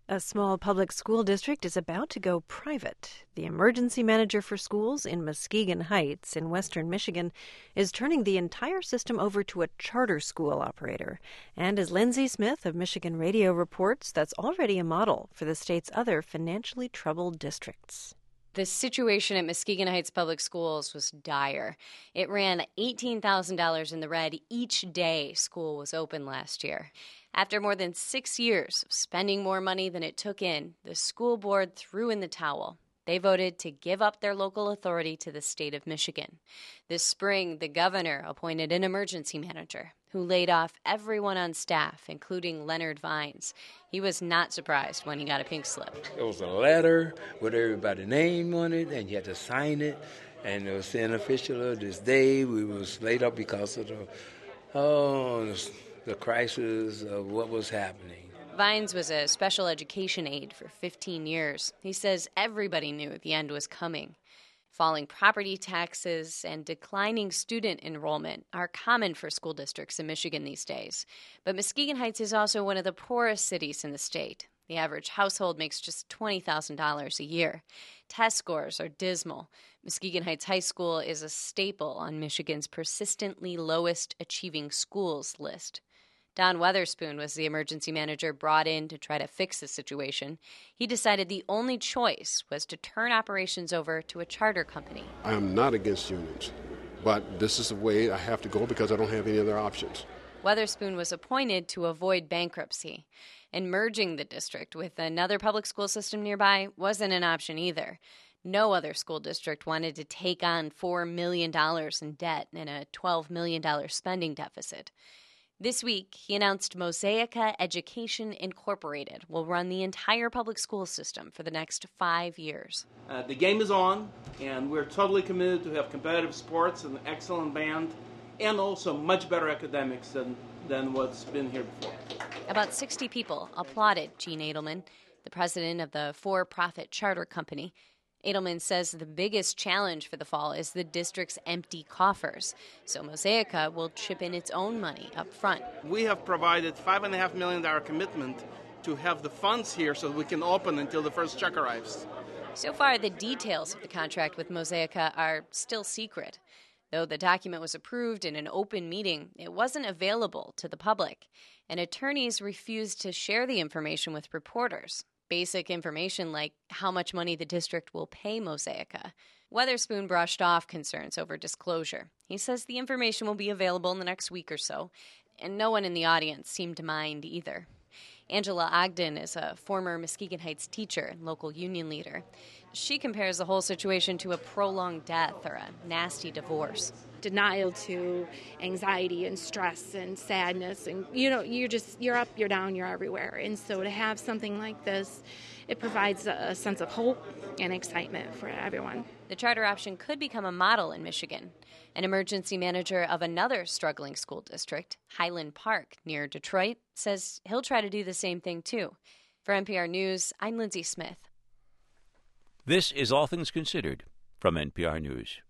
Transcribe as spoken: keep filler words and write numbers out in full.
A small public school district is about to go private. The emergency manager for schools in Muskegon Heights in western Michigan is turning the entire system over to a charter school operator. And as Lindsay Smith of Michigan Radio reports, that's already a model for the state's other financially troubled districts. The situation at Muskegon Heights Public Schools was dire. It ran eighteen thousand dollars in the red each day school was open last year. After more than six years of spending more money than it took in, the school board threw in the towel. They voted to give up their local authority to the state of Michigan. This spring, the governor appointed an emergency manager who laid off everyone on staff, including Leonard Vines. He was not surprised when he got a pink slip. It was a letter with everybody's name on it, and you had to sign it. And it was saying official of this day. We was laid off because of the, oh, the crisis of what was happening. Vines was a special education aide for fifteen years. He says everybody knew the end was coming. Falling property taxes and declining student enrollment are common for school districts in Michigan these days. But Muskegon Heights is also one of the poorest cities in the state. The average household makes just twenty thousand dollars a year. Test scores are dismal. Muskegon Heights High School is a staple on Michigan's persistently lowest achieving schools list. Don Weatherspoon was the emergency manager brought in to try to fix the situation. He decided the only choice was to turn operations over to a charter company. I am not against unions, but this is the way I have to go because I don't have any other options. Weatherspoon was appointed to avoid bankruptcy, and merging the district with another public school system nearby wasn't an option either. No other school district wanted to take on four million dollars in debt and a twelve million dollars spending deficit. This week, he announced Mosaica Education Incorporated will run the entire public school system for the next five years. Uh, the game is on, and we're totally committed to have competitive sports and an excellent band, and also much better academics than, than what's been here before. About sixty people applauded Gene Edelman, the president of the for-profit charter company. Edelman says the biggest challenge for the fall is the district's empty coffers, so Mosaica will chip in its own money up front. We have provided five point five million dollars commitment to have the funds here so we can open until the first check arrives. So far, the details of the contract with Mosaica are still secret. Though the document was approved in an open meeting, it wasn't available to the public, and attorneys refused to share the information with reporters. Basic information like how much money the district will pay Mosaica. Weatherspoon brushed off concerns over disclosure. He says the information will be available in the next week or so, and no one in the audience seemed to mind either. Angela Ogden is a former Muskegon Heights teacher and local union leader. She compares the whole situation to a prolonged death or a nasty divorce. Denial to anxiety and stress and sadness, and you know, you're just, you're up, you're down, you're everywhere. And so to have something like this, it provides a sense of hope and excitement for everyone. The charter option could become a model in Michigan. An emergency manager of another struggling school district, Highland Park, near Detroit, says he'll try to do the same thing too. For N P R News, I'm Lindsay Smith. This is All Things Considered from N P R News.